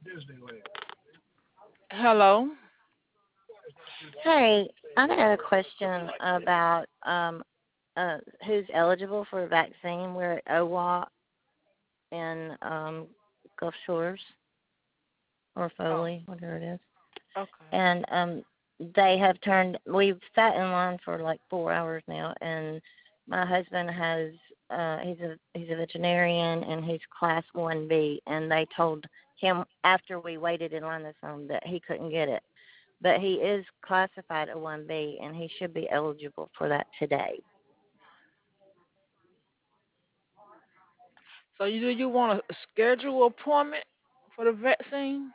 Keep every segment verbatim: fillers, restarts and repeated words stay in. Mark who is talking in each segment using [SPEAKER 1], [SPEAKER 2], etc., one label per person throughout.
[SPEAKER 1] Hello.
[SPEAKER 2] Hey, I got a question about um uh who's eligible for a vaccine. We're at O W A in um Gulf Shores or
[SPEAKER 1] Oh,
[SPEAKER 2] Foley, whatever it is.
[SPEAKER 1] okay.
[SPEAKER 2] And um they have turned we've sat in line for like four hours now, and my husband has uh he's a he's a veterinarian and he's class one B, and they told him after we waited in line this time that he couldn't get it. But he is classified a one B, and he should be eligible for that today.
[SPEAKER 1] So you do you want a schedule appointment for the vaccine?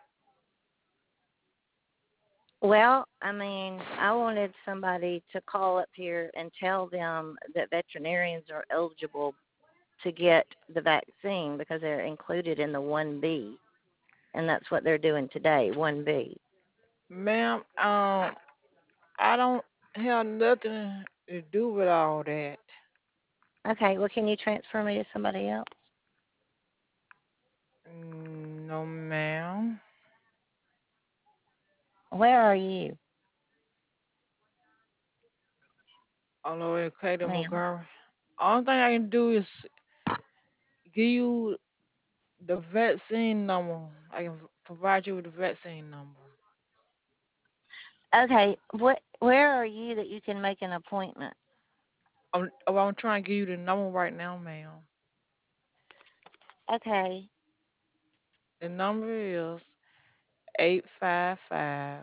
[SPEAKER 2] Well, I mean, I wanted somebody to call up here and tell them that veterinarians are eligible to get the vaccine because they're included in the one B, and that's what they're doing today, one B.
[SPEAKER 1] Ma'am, um, I don't have nothing to do with all that.
[SPEAKER 2] Okay, well, can you transfer me to somebody else?
[SPEAKER 1] Mm, no, ma'am.
[SPEAKER 2] Where are you,
[SPEAKER 1] Although it's Kato
[SPEAKER 2] ma'am?
[SPEAKER 1] McGarvey. Only thing I can do is give you the vaccine number. I can provide you with the vaccine number.
[SPEAKER 2] Okay, what? Where are you that you can make an appointment?
[SPEAKER 1] I'm, well, I'm trying to give you the number right now, ma'am.
[SPEAKER 2] Okay,
[SPEAKER 1] The number is eight five five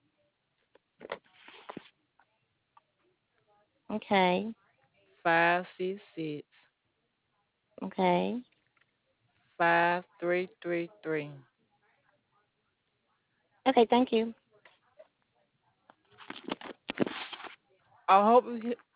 [SPEAKER 2] okay,
[SPEAKER 1] five six six
[SPEAKER 2] okay.
[SPEAKER 1] five three three three.
[SPEAKER 2] Okay, thank you.
[SPEAKER 1] I hope you